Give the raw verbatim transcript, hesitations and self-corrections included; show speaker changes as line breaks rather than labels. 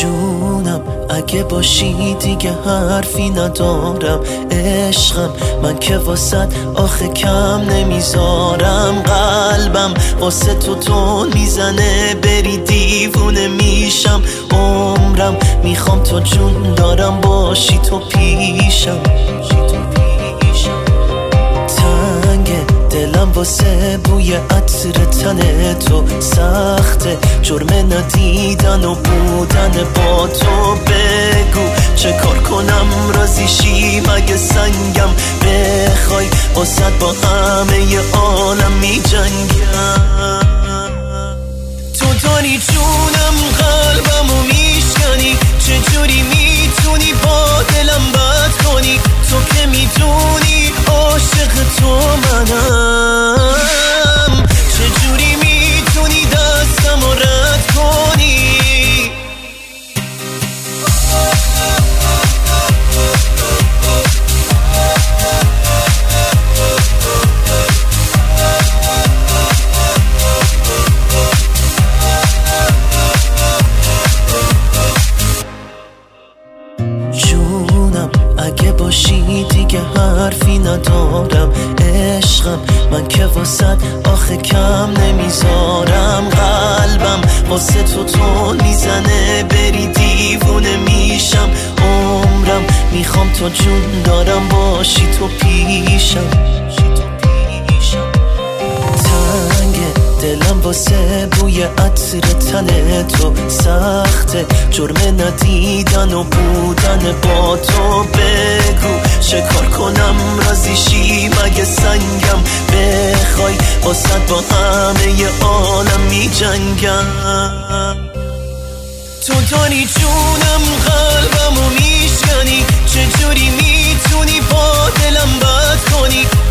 جونم اگه باشی دیگه حرفی ندارم، عشقم من که واسد آخه کم نمیذارم، قلبم واسه تو تون میزنه بری دیوونه میشم، عمرم میخوام تو جون دارم باشی تو پیشم، تنگه دلم واسه بوی عطر تن تو، سخته جرم ندیدن و بودن با تو، بگو چه کار کنم راضی شی مگه سنگم بخوای واسه با همه عالم می جنگم، تو داری جونم قلبمو میشکنی، چجوری میتونی با دلم بد کنی، تو که میدونی عاشق تو منم، چجوری میتونی دستمو رد کنی. جونم اگه باشی دیگه حرفی ندارم، عشقم من که واسد آخه کم نمیذارم، قلبم واسه تو تون میزنه بری دیوونه میشم، عمرم میخوام تو جون دارم باشی تو پیشم، تنگه دلم واسه بوی عطر تن تو، سخته جرم ندیدن و بودن با تو، بگو چه کار کنم راضی شی مگه سنگم بخوای واسه با همه عالم می جنگم، تو داری جونم قلبمو میشکنی، چجوری میتونی با دلم بد کنی،